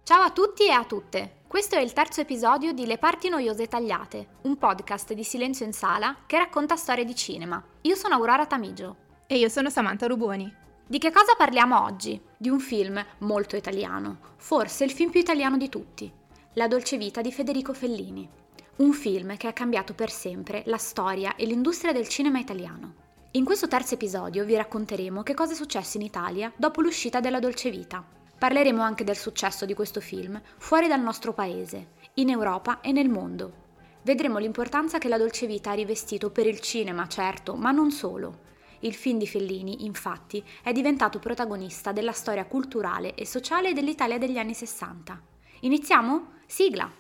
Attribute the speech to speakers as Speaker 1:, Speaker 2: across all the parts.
Speaker 1: Ciao a tutti e a tutte! Questo è il terzo episodio di Le parti noiose tagliate, un podcast di Silenzio in Sala che racconta storie di cinema. Io sono Aurora Tamigio.
Speaker 2: E io sono Samantha Ruboni.
Speaker 1: Di che cosa parliamo oggi? Di un film molto italiano, forse il film più italiano di tutti, La dolce vita di Federico Fellini. Un film che ha cambiato per sempre la storia e l'industria del cinema italiano. In questo terzo episodio vi racconteremo che cosa è successo in Italia dopo l'uscita della dolce vita. Parleremo anche del successo di questo film fuori dal nostro paese, in Europa e nel mondo. Vedremo l'importanza che la dolce vita ha rivestito per il cinema, certo, ma non solo. Il film di Fellini, infatti, è diventato protagonista della storia culturale e sociale dell'Italia degli anni 60. Iniziamo? Sigla!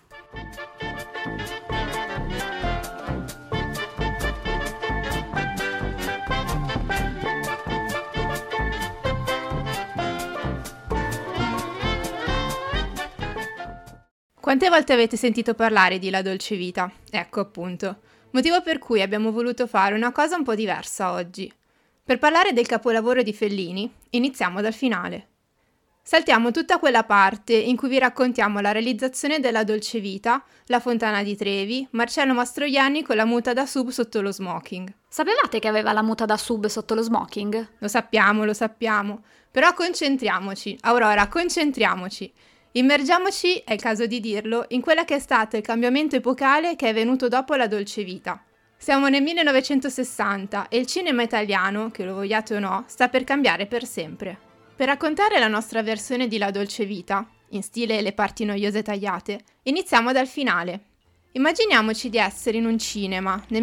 Speaker 2: Quante volte avete sentito parlare di La dolce vita? Ecco appunto, motivo per cui abbiamo voluto fare una cosa un po' diversa oggi. Per parlare del capolavoro di Fellini, iniziamo dal finale. Saltiamo tutta quella parte in cui vi raccontiamo la realizzazione della dolce vita, la Fontana di Trevi, Marcello Mastroianni con la muta da sub sotto lo smoking.
Speaker 1: Sapevate che aveva la muta da sub sotto lo smoking?
Speaker 2: Lo sappiamo, però concentriamoci, Aurora, concentriamoci. Immergiamoci, è il caso di dirlo, in quella che è stato il cambiamento epocale che è venuto dopo la dolce vita. Siamo nel 1960 e il cinema italiano, che lo vogliate o no, sta per cambiare per sempre. Per raccontare la nostra versione di La dolce vita, in stile Le parti noiose tagliate, iniziamo dal finale. Immaginiamoci di essere in un cinema nel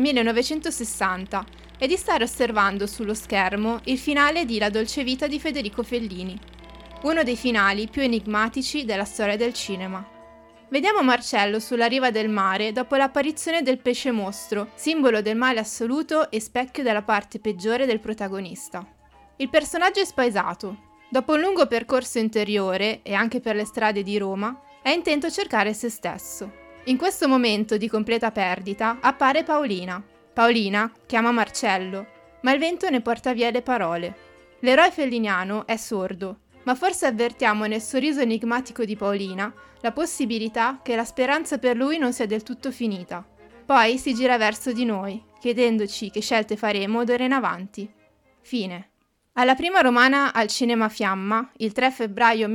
Speaker 2: 1960 e di stare osservando sullo schermo il finale di La dolce vita di Federico Fellini. Uno dei finali più enigmatici della storia del cinema. Vediamo Marcello sulla riva del mare dopo l'apparizione del pesce mostro, simbolo del male assoluto e specchio della parte peggiore del protagonista. Il personaggio è spaesato. Dopo un lungo percorso interiore, e anche per le strade di Roma, è intento a cercare se stesso. In questo momento di completa perdita appare Paolina. Paolina chiama Marcello, ma il vento ne porta via le parole. L'eroe felliniano è sordo, ma forse avvertiamo nel sorriso enigmatico di Paolina la possibilità che la speranza per lui non sia del tutto finita. Poi si gira verso di noi, chiedendoci che scelte faremo d'ora in avanti. Fine. Alla prima romana al Cinema Fiamma, il 3 febbraio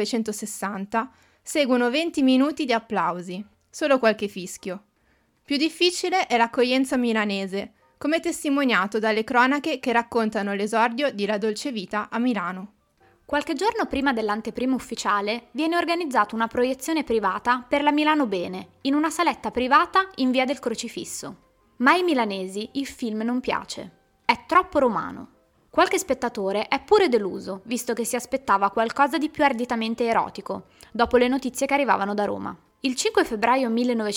Speaker 2: 1960, seguono 20 minuti di applausi, solo qualche fischio. Più difficile è l'accoglienza milanese, come testimoniato dalle cronache che raccontano l'esordio di La dolce vita a Milano.
Speaker 1: Qualche giorno prima dell'anteprima ufficiale viene organizzata una proiezione privata per la Milano Bene, in una saletta privata in via del Crocifisso. Ma ai milanesi il film non piace. È troppo romano. Qualche spettatore è pure deluso, visto che si aspettava qualcosa di più arditamente erotico, dopo le notizie che arrivavano da Roma. Il 5 febbraio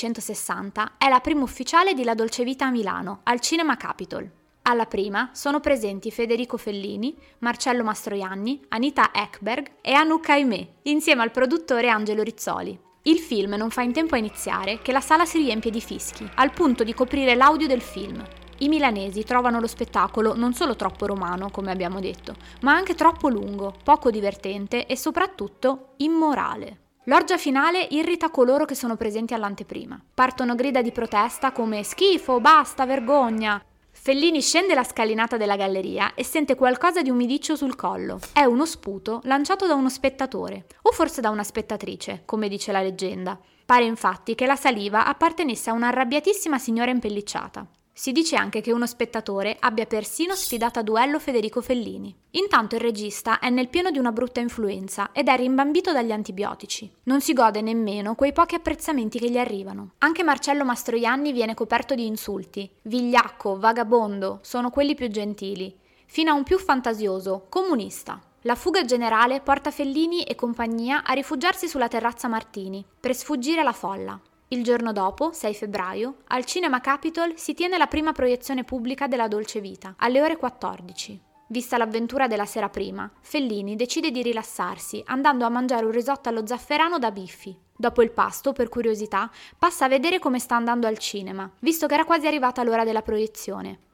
Speaker 1: 1960 è la prima ufficiale di La dolce vita a Milano, al Cinema Capitol. Alla prima sono presenti Federico Fellini, Marcello Mastroianni, Anita Ekberg e Anouk Aimée, insieme al produttore Angelo Rizzoli. Il film non fa in tempo a iniziare che la sala si riempie di fischi, al punto di coprire l'audio del film. I milanesi trovano lo spettacolo non solo troppo romano, come abbiamo detto, ma anche troppo lungo, poco divertente e soprattutto immorale. L'orgia finale irrita coloro che sono presenti all'anteprima. Partono grida di protesta come «Schifo, basta, vergogna!». Fellini scende la scalinata della galleria e sente qualcosa di umidiccio sul collo. È uno sputo lanciato da uno spettatore, o forse da una spettatrice, come dice la leggenda. Pare infatti che la saliva appartenesse a una arrabbiatissima signora impellicciata. Si dice anche che uno spettatore abbia persino sfidato a duello Federico Fellini. Intanto il regista è nel pieno di una brutta influenza ed è rimbambito dagli antibiotici. Non si gode nemmeno quei pochi apprezzamenti che gli arrivano. Anche Marcello Mastroianni viene coperto di insulti. Vigliacco, vagabondo, sono quelli più gentili. Fino a un più fantasioso, comunista. La fuga generale porta Fellini e compagnia a rifugiarsi sulla terrazza Martini, per sfuggire alla folla. Il giorno dopo, 6 febbraio, al Cinema Capitol si tiene la prima proiezione pubblica della dolce vita, alle ore 14. Vista l'avventura della sera prima, Fellini decide di rilassarsi, andando a mangiare un risotto allo zafferano da Biffi. Dopo il pasto, per curiosità, passa a vedere come sta andando al cinema, visto che era quasi arrivata l'ora della proiezione.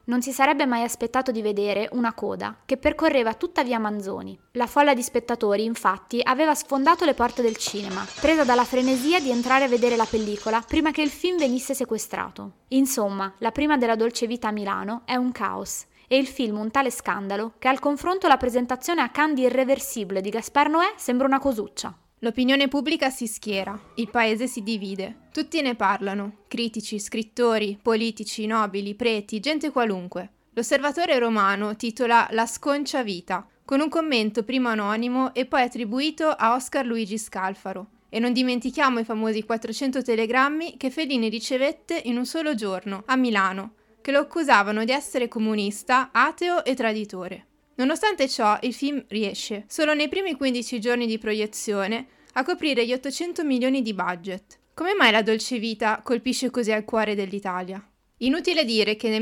Speaker 1: Non si sarebbe mai aspettato di vedere una coda che percorreva tutta via Manzoni. La folla di spettatori, infatti, aveva sfondato le porte del cinema, presa dalla frenesia di entrare a vedere la pellicola prima che il film venisse sequestrato. Insomma, la prima della Dolce Vita a Milano è un caos, e il film un tale scandalo che al confronto la presentazione a Cannes di Irreversibile di Gaspar Noè sembra una cosuccia.
Speaker 2: L'opinione pubblica si schiera, il paese si divide, tutti ne parlano, critici, scrittori, politici, nobili, preti, gente qualunque. L'Osservatore Romano titola La sconcia vita, con un commento prima anonimo e poi attribuito a Oscar Luigi Scalfaro. E non dimentichiamo i famosi 400 telegrammi che Fellini ricevette in un solo giorno, a Milano, che lo accusavano di essere comunista, ateo e traditore. Nonostante ciò, il film riesce, solo nei primi 15 giorni di proiezione, a coprire gli 800 milioni di budget. Come mai La Dolce Vita colpisce così al cuore dell'Italia? Inutile dire che nel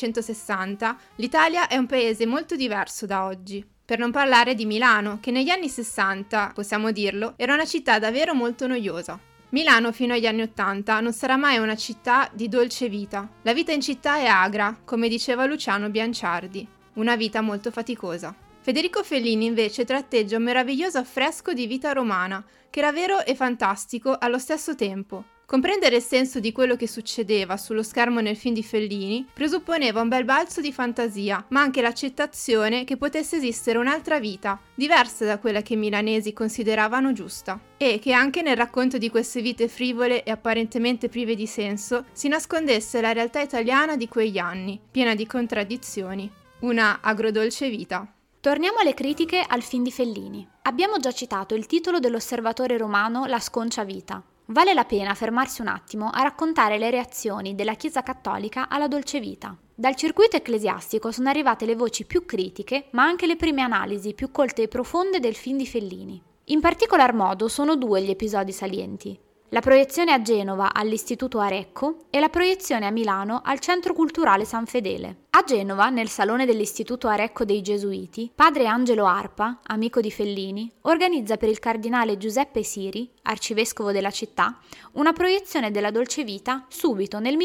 Speaker 2: 1960 l'Italia è un paese molto diverso da oggi. Per non parlare di Milano, che negli anni 60, possiamo dirlo, era una città davvero molto noiosa. Milano fino agli anni 80 non sarà mai una città di dolce vita. La vita in città è agra, come diceva Luciano Bianciardi. Una vita molto faticosa. Federico Fellini invece tratteggia un meraviglioso affresco di vita romana, che era vero e fantastico allo stesso tempo. Comprendere il senso di quello che succedeva sullo schermo nel film di Fellini presupponeva un bel balzo di fantasia, ma anche l'accettazione che potesse esistere un'altra vita, diversa da quella che i milanesi consideravano giusta, e che anche nel racconto di queste vite frivole e apparentemente prive di senso si nascondesse la realtà italiana di quegli anni, piena di contraddizioni. Una agrodolce vita.
Speaker 1: Torniamo alle critiche al film di Fellini. Abbiamo già citato il titolo dell'Osservatore Romano La sconcia vita. Vale la pena fermarsi un attimo a raccontare le reazioni della Chiesa Cattolica alla Dolce Vita. Dal circuito ecclesiastico sono arrivate le voci più critiche, ma anche le prime analisi più colte e profonde del film di Fellini. In particolar modo sono due gli episodi salienti. La proiezione a Genova all'Istituto Arecco e la proiezione a Milano al Centro Culturale San Fedele. A Genova, nel salone dell'Istituto Arecco dei Gesuiti, padre Angelo Arpa, amico di Fellini, organizza per il cardinale Giuseppe Siri, arcivescovo della città, una proiezione della Dolce Vita subito nel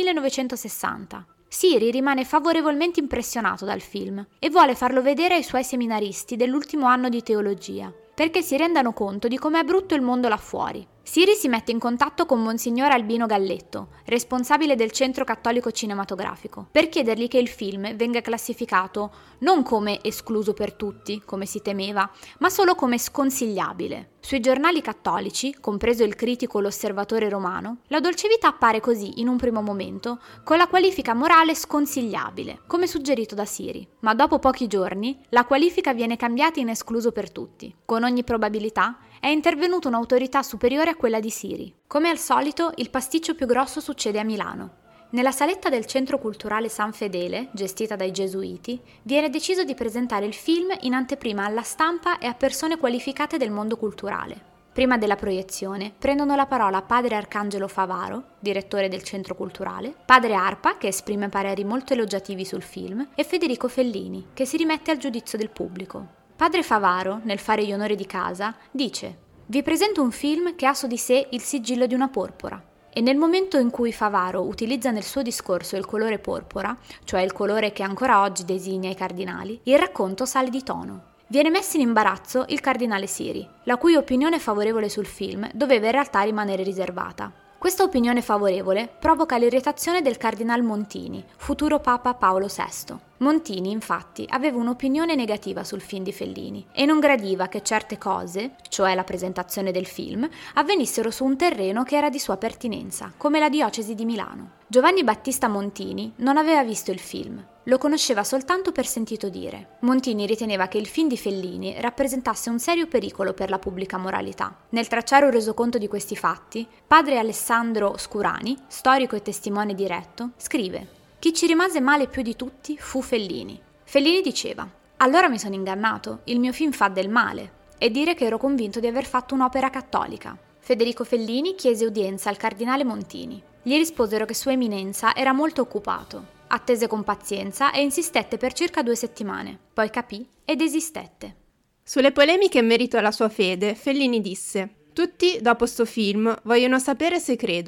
Speaker 1: 1960. Siri rimane favorevolmente impressionato dal film e vuole farlo vedere ai suoi seminaristi dell'ultimo anno di teologia, perché si rendano conto di com'è brutto il mondo là fuori. Siri si mette in contatto con Monsignor Albino Galletto, responsabile del Centro Cattolico Cinematografico, per chiedergli che il film venga classificato non come escluso per tutti, come si temeva, ma solo come sconsigliabile. Sui giornali cattolici, compreso il critico L'Osservatore Romano, La Dolce Vita appare così, in un primo momento, con la qualifica morale sconsigliabile, come suggerito da Siri. Ma dopo pochi giorni, la qualifica viene cambiata in escluso per tutti. Con ogni probabilità, è intervenuta un'autorità superiore a quella di Siri. Come al solito, il pasticcio più grosso succede a Milano. Nella saletta del Centro Culturale San Fedele, gestita dai Gesuiti, viene deciso di presentare il film in anteprima alla stampa e a persone qualificate del mondo culturale. Prima della proiezione prendono la parola padre Arcangelo Favaro, direttore del Centro Culturale, padre Arpa, che esprime pareri molto elogiativi sul film, e Federico Fellini, che si rimette al giudizio del pubblico. Padre Favaro, nel fare gli onori di casa, dice: «Vi presento un film che ha su di sé il sigillo di una porpora». E nel momento in cui Favaro utilizza nel suo discorso il colore porpora, cioè il colore che ancora oggi designa i cardinali, il racconto sale di tono. Viene messo in imbarazzo il cardinale Siri, la cui opinione favorevole sul film doveva in realtà rimanere riservata. Questa opinione favorevole provoca l'irritazione del cardinal Montini, futuro Papa Paolo VI. Montini, infatti, aveva un'opinione negativa sul film di Fellini e non gradiva che certe cose, cioè la presentazione del film, avvenissero su un terreno che era di sua pertinenza, come la diocesi di Milano. Giovanni Battista Montini non aveva visto il film, lo conosceva soltanto per sentito dire. Montini riteneva che il film di Fellini rappresentasse un serio pericolo per la pubblica moralità. Nel tracciare un resoconto di questi fatti, padre Alessandro Scurani, storico e testimone diretto, scrive: «Chi ci rimase male più di tutti fu Fellini». Fellini diceva: «Allora mi sono ingannato, il mio film fa del male», e dire che ero convinto di aver fatto un'opera cattolica. Federico Fellini chiese udienza al cardinale Montini. Gli risposero che Sua Eminenza era molto occupato. Attese con pazienza e insistette per circa 2 settimane. Poi capì e desistette.
Speaker 2: Sulle polemiche in merito alla sua fede, Fellini disse: «Tutti, dopo sto film, vogliono sapere se credo.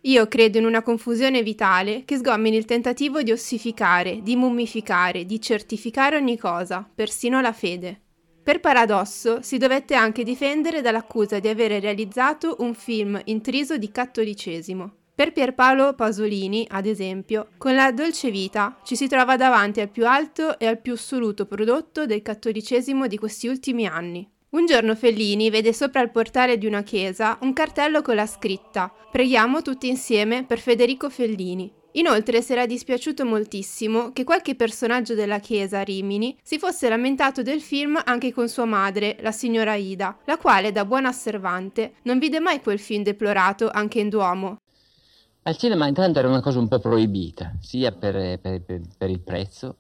Speaker 2: Io credo in una confusione vitale che sgomini il tentativo di ossificare, di mummificare, di certificare ogni cosa, persino la fede. Per paradosso, si dovette anche difendere dall'accusa di avere realizzato un film intriso di cattolicesimo. Per Pierpaolo Pasolini, ad esempio, con La Dolce Vita ci si trova davanti al più alto e al più assoluto prodotto del cattolicesimo di questi ultimi anni. Un giorno Fellini vede sopra il portale di una chiesa un cartello con la scritta «Preghiamo tutti insieme per Federico Fellini». Inoltre si era dispiaciuto moltissimo che qualche personaggio della chiesa a Rimini si fosse lamentato del film anche con sua madre, la signora Ida, la quale da buona osservante non vide mai quel film deplorato anche in Duomo.
Speaker 3: Al cinema intanto era una cosa un po' proibita, sia per il prezzo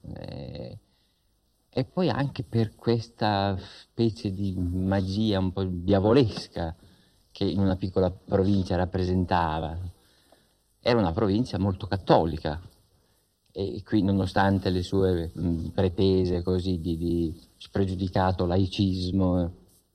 Speaker 3: e poi anche per questa specie di magia un po' diavolesca che in una piccola provincia rappresentava. Era una provincia molto cattolica e qui, nonostante le sue pretese così di spregiudicato laicismo,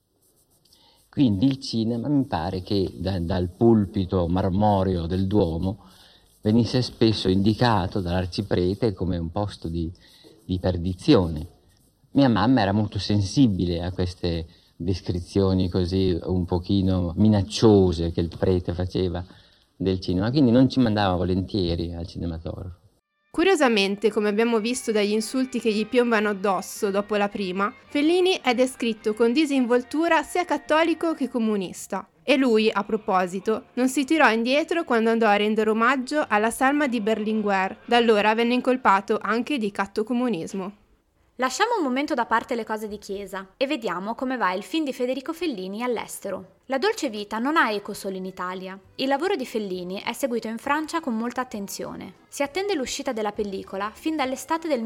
Speaker 3: quindi il cinema mi pare che dal pulpito marmoreo del Duomo venisse spesso indicato dall'arciprete come un posto di perdizione. Mia mamma era molto sensibile a queste descrizioni così un pochino minacciose che il prete faceva del cinema, quindi non ci mandava volentieri al cinematografo.
Speaker 2: Curiosamente, come abbiamo visto dagli insulti che gli piombano addosso dopo la prima, Fellini è descritto con disinvoltura sia cattolico che comunista. E lui, a proposito, non si tirò indietro quando andò a rendere omaggio alla salma di Berlinguer, da allora venne incolpato anche di cattocomunismo.
Speaker 1: Lasciamo un momento da parte le cose di chiesa e vediamo come va il film di Federico Fellini all'estero. La Dolce Vita non ha eco solo in Italia. Il lavoro di Fellini è seguito in Francia con molta attenzione. Si attende l'uscita della pellicola fin dall'estate del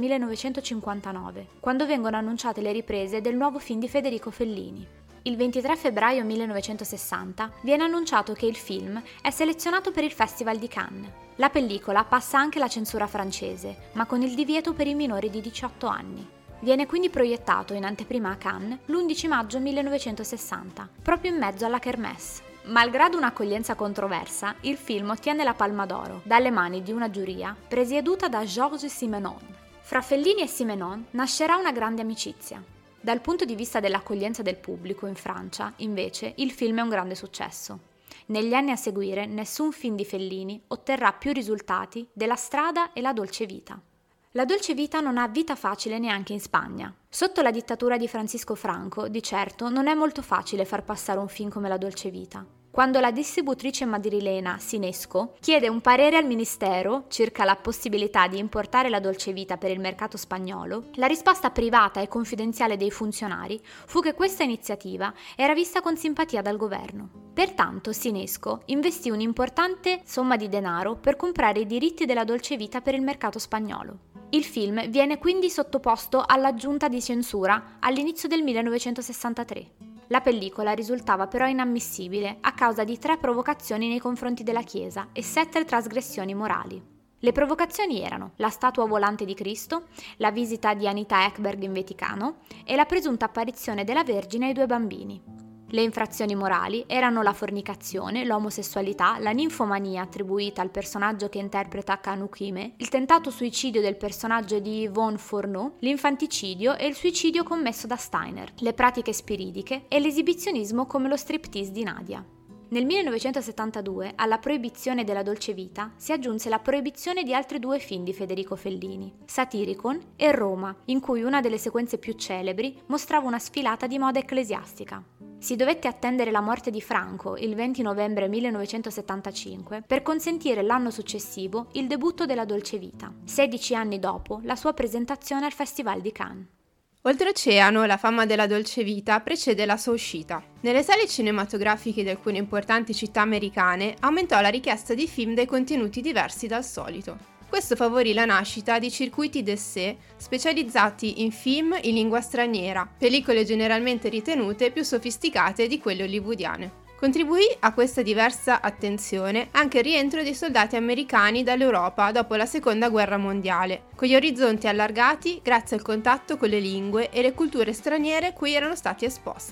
Speaker 1: 1959, quando vengono annunciate le riprese del nuovo film di Federico Fellini. Il 23 febbraio 1960 viene annunciato che il film è selezionato per il Festival di Cannes. La pellicola passa anche la censura francese, ma con il divieto per i minori di 18 anni. Viene quindi proiettato in anteprima a Cannes l'11 maggio 1960, proprio in mezzo alla Kermesse. Malgrado un'accoglienza controversa, il film ottiene la Palma d'Oro dalle mani di una giuria presieduta da Georges Simenon. Fra Fellini e Simenon nascerà una grande amicizia. Dal punto di vista dell'accoglienza del pubblico in Francia, invece, il film è un grande successo. Negli anni a seguire, nessun film di Fellini otterrà più risultati della Strada e La Dolce Vita. La Dolce Vita non ha vita facile neanche in Spagna. Sotto la dittatura di Francisco Franco, di certo, non è molto facile far passare un film come La Dolce Vita. Quando la distributrice madrilena Sinesco chiede un parere al ministero circa la possibilità di importare la Dolce Vita per il mercato spagnolo, la risposta privata e confidenziale dei funzionari fu che questa iniziativa era vista con simpatia dal governo. Pertanto Sinesco investì un'importante somma di denaro per comprare i diritti della Dolce Vita per il mercato spagnolo. Il film viene quindi sottoposto alla giunta di censura all'inizio del 1963. La pellicola risultava però inammissibile a causa di 3 provocazioni nei confronti della Chiesa e 7 trasgressioni morali. Le provocazioni erano la statua volante di Cristo, la visita di Anita Ekberg in Vaticano e la presunta apparizione della Vergine ai 2 bambini. Le infrazioni morali erano la fornicazione, l'omosessualità, la ninfomania attribuita al personaggio che interpreta Kanukime, il tentato suicidio del personaggio di Yvonne Fourneau, l'infanticidio e il suicidio commesso da Steiner, le pratiche spiridiche e l'esibizionismo come lo striptease di Nadia. Nel 1972, alla proibizione della Dolce Vita, si aggiunse la proibizione di altri 2 film di Federico Fellini, Satyricon e Roma, in cui una delle sequenze più celebri mostrava una sfilata di moda ecclesiastica. Si dovette attendere la morte di Franco, il 20 novembre 1975, per consentire l'anno successivo il debutto della Dolce Vita, 16 anni dopo la sua presentazione al Festival di Cannes.
Speaker 2: Oltreoceano, la fama della Dolce Vita precede la sua uscita. Nelle sale cinematografiche di alcune importanti città americane aumentò la richiesta di film dai contenuti diversi dal solito. Questo favorì la nascita di circuiti d'essai specializzati in film in lingua straniera, pellicole generalmente ritenute più sofisticate di quelle hollywoodiane. Contribuì a questa diversa attenzione anche il rientro dei soldati americani dall'Europa dopo la Seconda Guerra Mondiale, con gli orizzonti allargati grazie al contatto con le lingue e le culture straniere cui erano stati esposti.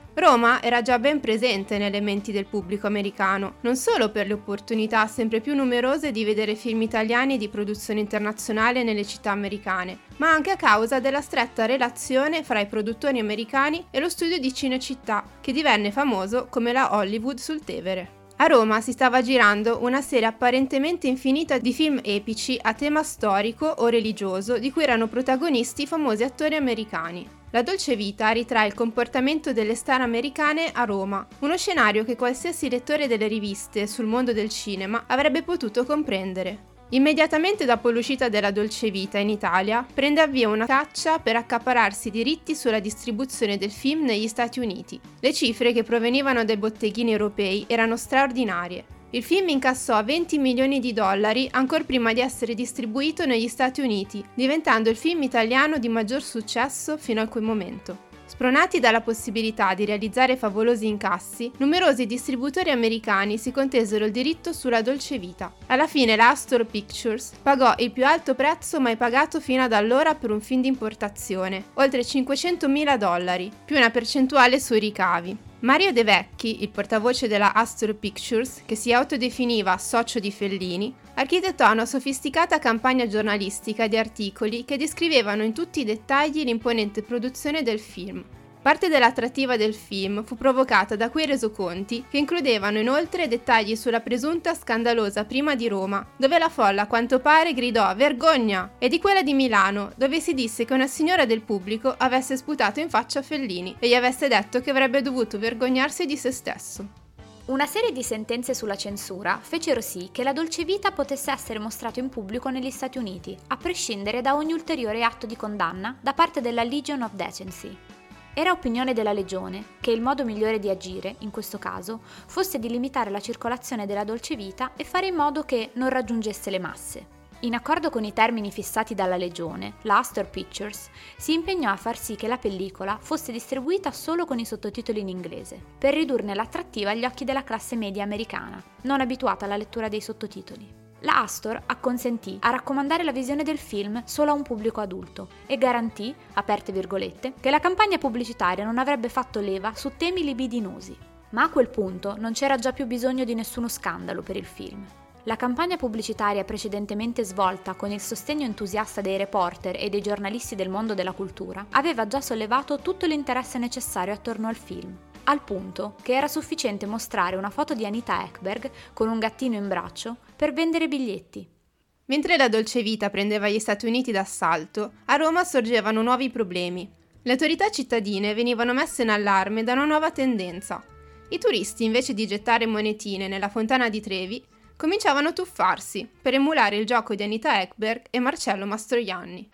Speaker 2: Roma era già ben presente nelle menti del pubblico americano, non solo per le opportunità sempre più numerose di vedere film italiani di produzione internazionale nelle città americane, ma anche a causa della stretta relazione fra i produttori americani e lo studio di Cinecittà, che divenne famoso come la Hollywood sul Tevere. A Roma si stava girando una serie apparentemente infinita di film epici a tema storico o religioso di cui erano protagonisti famosi attori americani. La Dolce Vita ritrae il comportamento delle star americane a Roma, uno scenario che qualsiasi lettore delle riviste sul mondo del cinema avrebbe potuto comprendere. Immediatamente dopo l'uscita della Dolce Vita in Italia, prende avvio una caccia per accaparrarsi i diritti sulla distribuzione del film negli Stati Uniti. Le cifre che provenivano dai botteghini europei erano straordinarie. Il film incassò $20 milioni ancor prima di essere distribuito negli Stati Uniti, diventando il film italiano di maggior successo fino a quel momento. Spronati dalla possibilità di realizzare favolosi incassi, numerosi distributori americani si contesero il diritto sulla Dolce Vita. Alla fine la Astor Pictures pagò il più alto prezzo mai pagato fino ad allora per un film di importazione, oltre $500.000, più una percentuale sui ricavi. Mario De Vecchi, il portavoce della Astor Pictures, che si autodefiniva socio di Fellini, architettò una sofisticata campagna giornalistica di articoli che descrivevano in tutti i dettagli l'imponente produzione del film. Parte dell'attrattiva del film fu provocata da quei resoconti che includevano inoltre dettagli sulla presunta scandalosa Prima di Roma, dove la folla a quanto pare gridò "Vergogna!", e di quella di Milano, dove si disse che una signora del pubblico avesse sputato in faccia a Fellini e gli avesse detto che avrebbe dovuto vergognarsi di se stesso.
Speaker 1: Una serie di sentenze sulla censura fecero sì che La Dolce Vita potesse essere mostrato in pubblico negli Stati Uniti, a prescindere da ogni ulteriore atto di condanna da parte della Legion of Decency. Era opinione della Legione che il modo migliore di agire, in questo caso, fosse di limitare la circolazione della Dolce Vita e fare in modo che non raggiungesse le masse. In accordo con i termini fissati dalla Legione, la Astor Pictures si impegnò a far sì che la pellicola fosse distribuita solo con i sottotitoli in inglese, per ridurne l'attrattiva agli occhi della classe media americana, non abituata alla lettura dei sottotitoli. La Astor acconsentì a raccomandare la visione del film solo a un pubblico adulto e garantì, aperte virgolette, che la campagna pubblicitaria non avrebbe fatto leva su temi libidinosi. Ma a quel punto non c'era già più bisogno di nessuno scandalo per il film. La campagna pubblicitaria precedentemente svolta con il sostegno entusiasta dei reporter e dei giornalisti del mondo della cultura aveva già sollevato tutto l'interesse necessario attorno al film, al punto che era sufficiente mostrare una foto di Anita Ekberg con un gattino in braccio per vendere biglietti.
Speaker 2: Mentre la Dolce Vita prendeva gli Stati Uniti d'assalto, a Roma sorgevano nuovi problemi. Le autorità cittadine venivano messe in allarme da una nuova tendenza. I turisti, invece di gettare monetine nella fontana di Trevi, cominciavano a tuffarsi per emulare il gioco di Anita Ekberg e Marcello Mastroianni.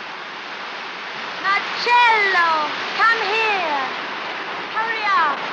Speaker 4: Marcello, come here! Hurry up!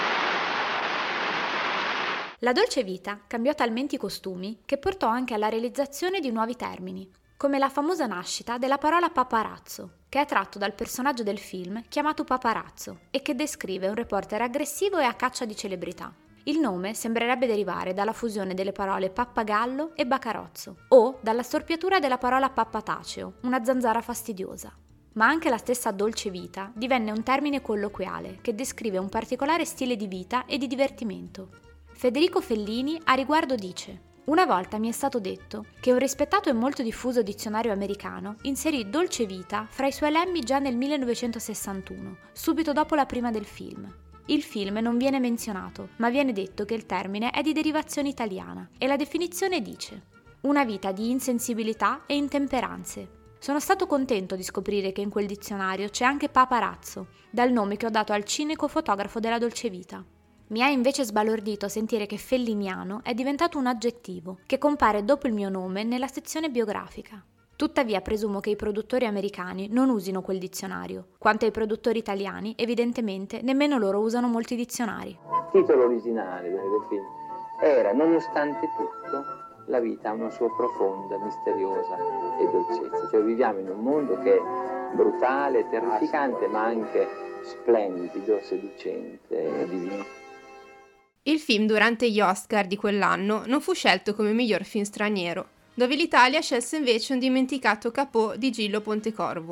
Speaker 1: La Dolce Vita cambiò talmente i costumi che portò anche alla realizzazione di nuovi termini, come la famosa nascita della parola paparazzo, che è tratto dal personaggio del film chiamato Paparazzo e che descrive un reporter aggressivo e a caccia di celebrità. Il nome sembrerebbe derivare dalla fusione delle parole pappagallo e bacarozzo, o dalla storpiatura della parola pappataceo, una zanzara fastidiosa. Ma anche la stessa Dolce Vita divenne un termine colloquiale che descrive un particolare stile di vita e di divertimento. Federico Fellini a riguardo dice: "Una volta mi è stato detto che un rispettato e molto diffuso dizionario americano inserì Dolce Vita fra i suoi lemmi già nel 1961, subito dopo la prima del film. Il film non viene menzionato, ma viene detto che il termine è di derivazione italiana e la definizione dice: una vita di insensibilità e intemperanze. Sono stato contento di scoprire che in quel dizionario c'è anche paparazzo, dal nome che ho dato al cinico fotografo della Dolce Vita. Mi ha invece sbalordito sentire che felliniano è diventato un aggettivo che compare dopo il mio nome nella sezione biografica. Tuttavia presumo che i produttori americani non usino quel dizionario. Quanto ai produttori italiani, evidentemente, nemmeno loro usano molti dizionari."
Speaker 5: Il titolo originale del film era "Nonostante tutto, la vita ha una sua profonda, misteriosa e dolcezza". Cioè viviamo in un mondo che è brutale, terrificante, ma anche splendido, seducente e divino.
Speaker 2: Il film durante gli Oscar di quell'anno non fu scelto come miglior film straniero, dove l'Italia scelse invece Un dimenticato Capò di Gillo Pontecorvo.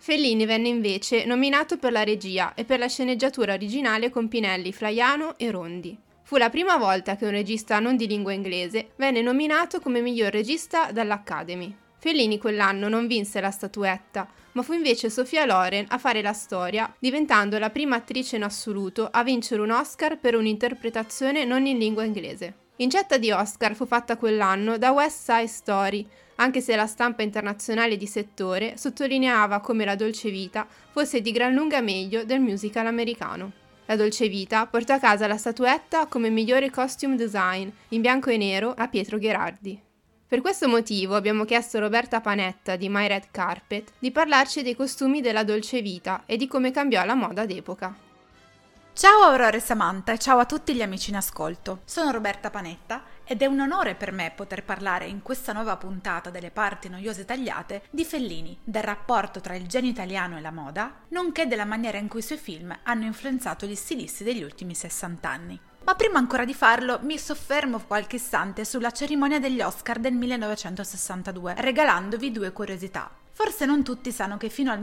Speaker 2: Fellini venne invece nominato per la regia e per la sceneggiatura originale con Pinelli, Flaiano e Rondi. Fu la prima volta che un regista non di lingua inglese venne nominato come miglior regista dall'Academy. Fellini quell'anno non vinse la statuetta, ma fu invece Sophia Loren a fare la storia, diventando la prima attrice in assoluto a vincere un Oscar per un'interpretazione non in lingua inglese. Incetta di Oscar fu fatta quell'anno da West Side Story, anche se la stampa internazionale di settore sottolineava come La Dolce Vita fosse di gran lunga meglio del musical americano. La Dolce Vita portò a casa la statuetta come migliore costume design in bianco e nero a Pietro Gherardi. Per questo motivo abbiamo chiesto a Roberta Panetta di My Red Carpet di parlarci dei costumi della Dolce Vita e di come cambiò la moda d'epoca.
Speaker 6: Ciao Aurora e Samantha e ciao a tutti gli amici in ascolto. Sono Roberta Panetta ed è un onore per me poter parlare in questa nuova puntata delle parti noiose tagliate di Fellini, del rapporto tra il genio italiano e la moda, nonché della maniera in cui i suoi film hanno influenzato gli stilisti degli ultimi 60 anni. Ma prima ancora di farlo mi soffermo qualche istante sulla cerimonia degli Oscar del 1962, regalandovi 2 curiosità. Forse non tutti sanno che fino al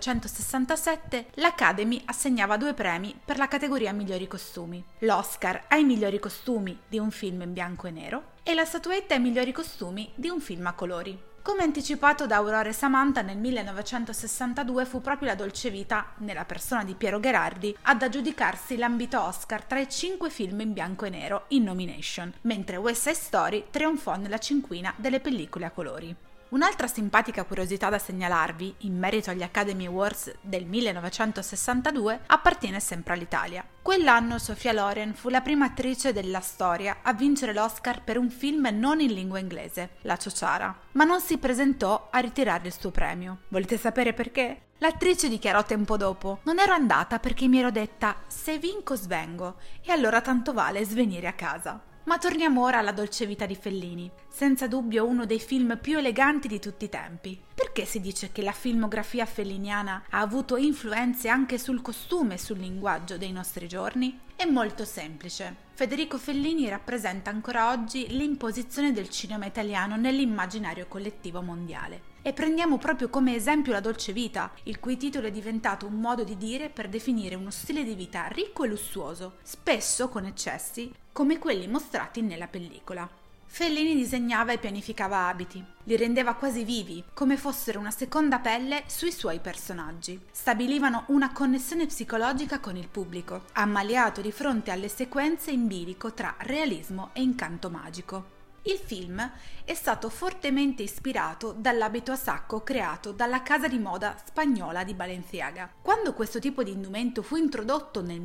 Speaker 6: 1967 l'Academy assegnava 2 premi per la categoria migliori costumi. L'Oscar ai migliori costumi di un film in bianco e nero e la statuetta ai migliori costumi di un film a colori. Come anticipato da Aurora e Samantha, nel 1962 fu proprio La Dolce Vita, nella persona di Piero Gherardi, ad aggiudicarsi l'ambito Oscar tra i 5 film in bianco e nero in nomination, mentre West Side Story trionfò nella cinquina delle pellicole a colori. Un'altra simpatica curiosità da segnalarvi, in merito agli Academy Awards del 1962, appartiene sempre all'Italia. Quell'anno Sophia Loren fu la prima attrice della storia a vincere l'Oscar per un film non in lingua inglese, La Ciociara, ma non si presentò a ritirare il suo premio. Volete sapere perché? L'attrice dichiarò tempo dopo: non ero andata perché mi ero detta se vinco svengo e allora tanto vale svenire a casa. Ma torniamo ora alla Dolce Vita di Fellini, senza dubbio uno dei film più eleganti di tutti i tempi. Perché si dice che la filmografia felliniana ha avuto influenze anche sul costume e sul linguaggio dei nostri giorni? È molto semplice. Federico Fellini rappresenta ancora oggi l'imposizione del cinema italiano nell'immaginario collettivo mondiale. E prendiamo proprio come esempio La Dolce Vita, il cui titolo è diventato un modo di dire per definire uno stile di vita ricco e lussuoso, spesso con eccessi, come quelli mostrati nella pellicola. Fellini disegnava e pianificava abiti, li rendeva quasi vivi, come fossero una seconda pelle sui suoi personaggi. Stabilivano una connessione psicologica con il pubblico, ammaliato di fronte alle sequenze in bilico tra realismo e incanto magico. Il film è stato fortemente ispirato dall'abito a sacco creato dalla casa di moda spagnola di Balenciaga. Quando questo tipo di indumento fu introdotto nel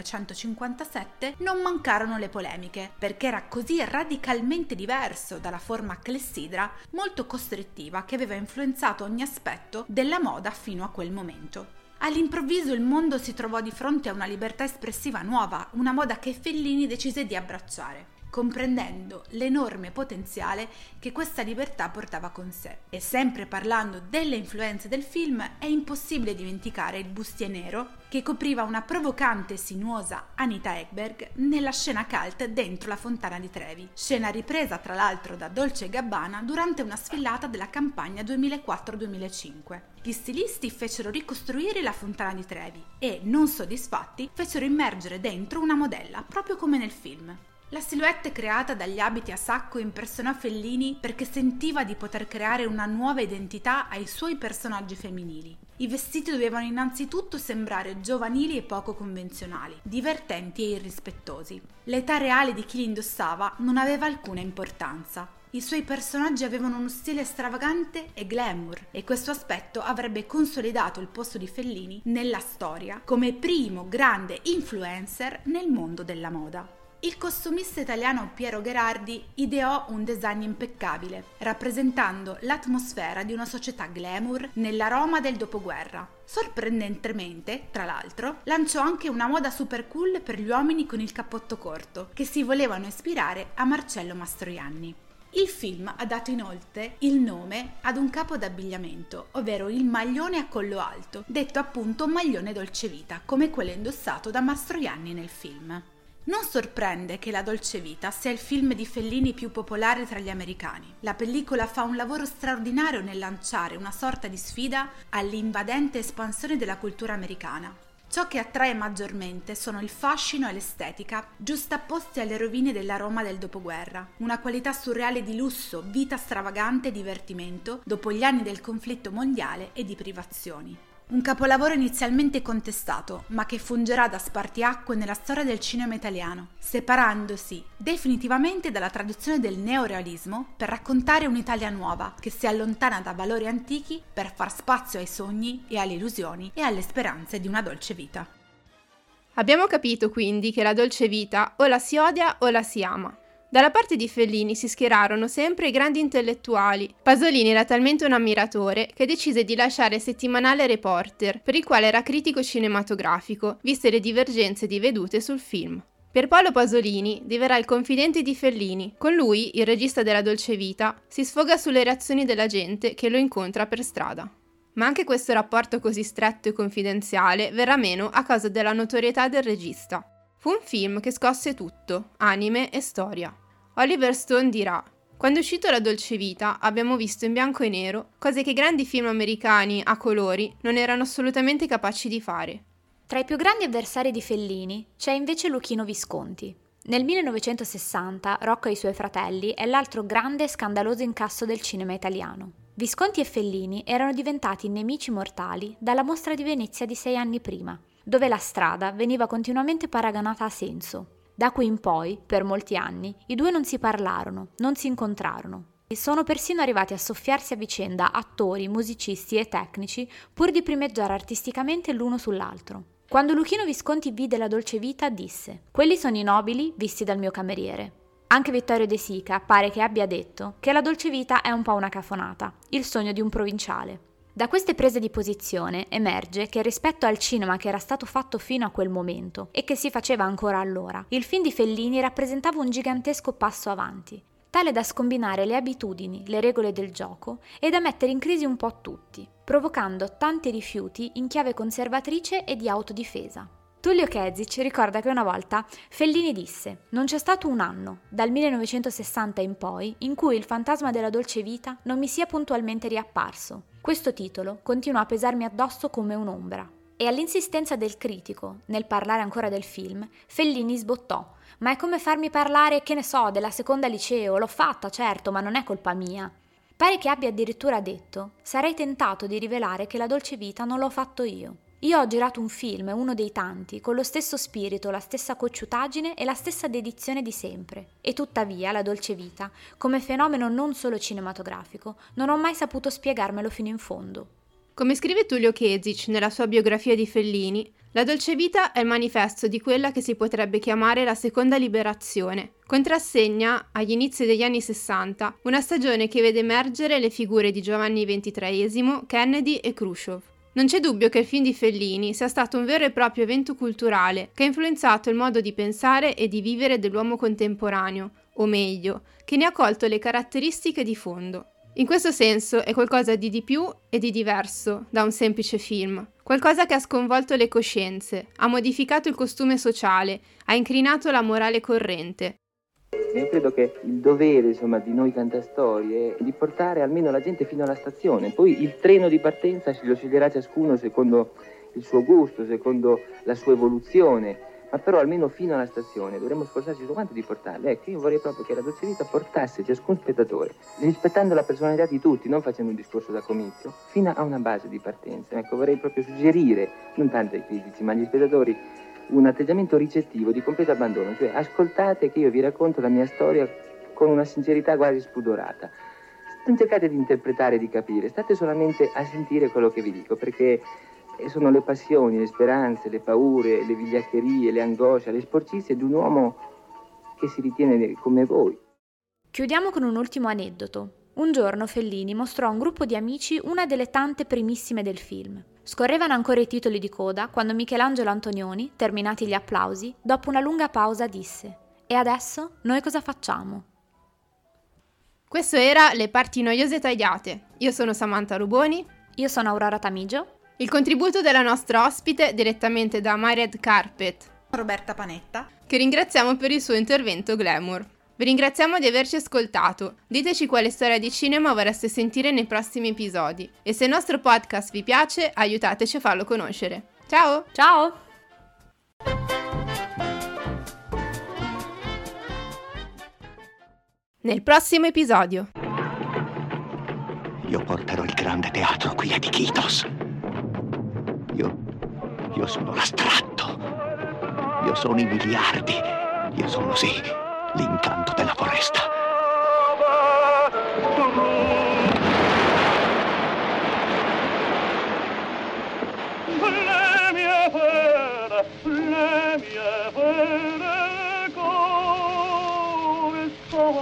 Speaker 6: 1957 non mancarono le polemiche, perché era così radicalmente diverso dalla forma clessidra, molto costrittiva, che aveva influenzato ogni aspetto della moda fino a quel momento. All'improvviso il mondo si trovò di fronte a una libertà espressiva nuova, una moda che Fellini decise di abbracciare, comprendendo l'enorme potenziale che questa libertà portava con sé. E sempre parlando delle influenze del film, è impossibile dimenticare il bustier nero che copriva una provocante e sinuosa Anita Ekberg nella scena cult dentro la Fontana di Trevi, scena ripresa tra l'altro da Dolce & Gabbana durante una sfilata della campagna 2004-2005. Gli stilisti fecero ricostruire la Fontana di Trevi e, non soddisfatti, fecero immergere dentro una modella, proprio come nel film. La silhouette creata dagli abiti a sacco impressionò Fellini perché sentiva di poter creare una nuova identità ai suoi personaggi femminili. I vestiti dovevano innanzitutto sembrare giovanili e poco convenzionali, divertenti e irrispettosi. L'età reale di chi li indossava non aveva alcuna importanza. I suoi personaggi avevano uno stile stravagante e glamour, e questo aspetto avrebbe consolidato il posto di Fellini nella storia come primo grande influencer nel mondo della moda. Il costumista italiano Piero Gherardi ideò un design impeccabile, rappresentando l'atmosfera di una società glamour nella Roma del dopoguerra. Sorprendentemente, tra l'altro, lanciò anche una moda super cool per gli uomini con il cappotto corto, che si volevano ispirare a Marcello Mastroianni. Il film ha dato inoltre il nome ad un capo d'abbigliamento, ovvero il maglione a collo alto, detto appunto maglione Dolce Vita, come quello indossato da Mastroianni nel film. Non sorprende che La dolce vita sia il film di Fellini più popolare tra gli americani. La pellicola fa un lavoro straordinario nel lanciare una sorta di sfida all'invadente espansione della cultura americana. Ciò che attrae maggiormente sono il fascino e l'estetica, giustapposti alle rovine della Roma del dopoguerra, una qualità surreale di lusso, vita stravagante e divertimento dopo gli anni del conflitto mondiale e di privazioni. Un capolavoro inizialmente contestato, ma che fungerà da spartiacque nella storia del cinema italiano, separandosi definitivamente dalla tradizione del neorealismo per raccontare un'Italia nuova, che si allontana da valori antichi per far spazio ai sogni e alle illusioni e alle speranze di una dolce vita.
Speaker 2: Abbiamo capito quindi che La dolce vita o la si odia o la si ama. Dalla parte di Fellini si schierarono sempre i grandi intellettuali. Pasolini era talmente un ammiratore che decise di lasciare il settimanale Reporter, per il quale era critico cinematografico, viste le divergenze di vedute sul film. Pierpaolo Pasolini diverrà il confidente di Fellini. Con lui, il regista della dolce vita, si sfoga sulle reazioni della gente che lo incontra per strada. Ma anche questo rapporto così stretto e confidenziale verrà meno a causa della notorietà del regista. Fu un film che scosse tutto, anime e storia. Oliver Stone dirà: quando è uscito La dolce vita abbiamo visto in bianco e nero cose che i grandi film americani a colori non erano assolutamente capaci di fare.
Speaker 1: Tra i più grandi avversari di Fellini c'è invece Luchino Visconti. Nel 1960 Rocco e i suoi fratelli è l'altro grande e scandaloso incasso del cinema italiano. Visconti e Fellini erano diventati nemici mortali dalla Mostra di Venezia di 6 anni prima, dove La strada veniva continuamente paragonata a Senso. Da qui in poi, per molti anni, i due non si parlarono, non si incontrarono. E sono persino arrivati a soffiarsi a vicenda attori, musicisti e tecnici pur di primeggiare artisticamente l'uno sull'altro. Quando Luchino Visconti vide La dolce vita disse: «Quelli sono i nobili visti dal mio cameriere». Anche Vittorio De Sica pare che abbia detto che La dolce vita è un po' una cafonata, il sogno di un provinciale. Da queste prese di posizione emerge che rispetto al cinema che era stato fatto fino a quel momento e che si faceva ancora allora, il film di Fellini rappresentava un gigantesco passo avanti, tale da scombinare le abitudini, le regole del gioco e da mettere in crisi un po' tutti, provocando tanti rifiuti in chiave conservatrice e di autodifesa. Tullio Kezic ricorda che una volta Fellini disse: «Non c'è stato un anno, dal 1960 in poi, in cui il fantasma della dolce vita non mi sia puntualmente riapparso. Questo titolo continua a pesarmi addosso come un'ombra». E all'insistenza del critico, nel parlare ancora del film, Fellini sbottò: «Ma è come farmi parlare, che ne so, della seconda liceo, l'ho fatta certo, ma non è colpa mia». Pare che abbia addirittura detto: «Sarei tentato di rivelare che La dolce vita non l'ho fatto io. Io ho girato un film, uno dei tanti, con lo stesso spirito, la stessa cocciutaggine e la stessa dedizione di sempre. E tuttavia La dolce vita, come fenomeno non solo cinematografico, non ho mai saputo spiegarmelo fino in fondo».
Speaker 2: Come scrive Tullio Kezic nella sua biografia di Fellini, La dolce vita è il manifesto di quella che si potrebbe chiamare la seconda liberazione. Contrassegna, agli inizi degli anni 60, una stagione che vede emergere le figure di Giovanni XXIII, Kennedy e Khrushchev. Non c'è dubbio che il film di Fellini sia stato un vero e proprio evento culturale che ha influenzato il modo di pensare e di vivere dell'uomo contemporaneo, o meglio, che ne ha colto le caratteristiche di fondo. In questo senso è qualcosa di più e di diverso da un semplice film, qualcosa che ha sconvolto le coscienze, ha modificato il costume sociale, ha incrinato la morale corrente.
Speaker 5: Io credo che il dovere, di noi cantastorie è di portare almeno la gente fino alla stazione. Poi il treno di partenza lo sceglierà ciascuno secondo il suo gusto, secondo la sua evoluzione, ma però almeno fino alla stazione dovremmo sforzarci su quanto di portarle. Ecco, io vorrei proprio che La dolce vita portasse ciascun spettatore, rispettando la personalità di tutti, non facendo un discorso da comizio, fino a una base di partenza. Ecco, vorrei proprio suggerire, non tanto ai critici, ma agli spettatori, un atteggiamento ricettivo di completo abbandono, cioè ascoltate che io vi racconto la mia storia con una sincerità quasi spudorata. Non cercate di interpretare e di capire, state solamente a sentire quello che vi dico, perché sono le passioni, le speranze, le paure, le vigliaccherie, le angosce, le sporcizie di un uomo che si ritiene come voi.
Speaker 1: Chiudiamo con un ultimo aneddoto. Un giorno Fellini mostrò a un gruppo di amici una delle tante primissime del film. Scorrevano ancora i titoli di coda quando Michelangelo Antonioni, terminati gli applausi, dopo una lunga pausa disse: «E adesso noi cosa facciamo?»
Speaker 2: Questo era Le parti noiose tagliate. Io sono Samantha Ruboni.
Speaker 1: Io sono Aurora Tamigio.
Speaker 2: Il contributo della nostra ospite direttamente da My Red Carpet,
Speaker 6: Roberta Panetta,
Speaker 2: che ringraziamo per il suo intervento glamour. Vi ringraziamo di averci ascoltato. Diteci quale storia di cinema vorreste sentire nei prossimi episodi. E se il nostro podcast vi piace, aiutateci a farlo conoscere. Ciao!
Speaker 1: Ciao!
Speaker 2: Nel prossimo episodio.
Speaker 7: Io porterò il grande teatro qui ad Iquitos. Io sono l'astratto. Io sono i miliardi. Io sono, sì, l'incanto della foresta. Le mie fere come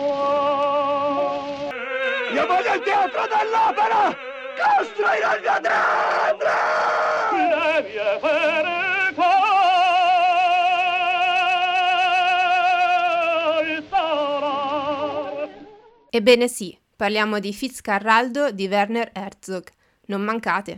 Speaker 7: sono. Io voglio il teatro dell'opera! Costruirò il mio teatro! Le mie fere
Speaker 2: Ebbene sì, parliamo di Fitzcarraldo di Werner Herzog. Non mancate!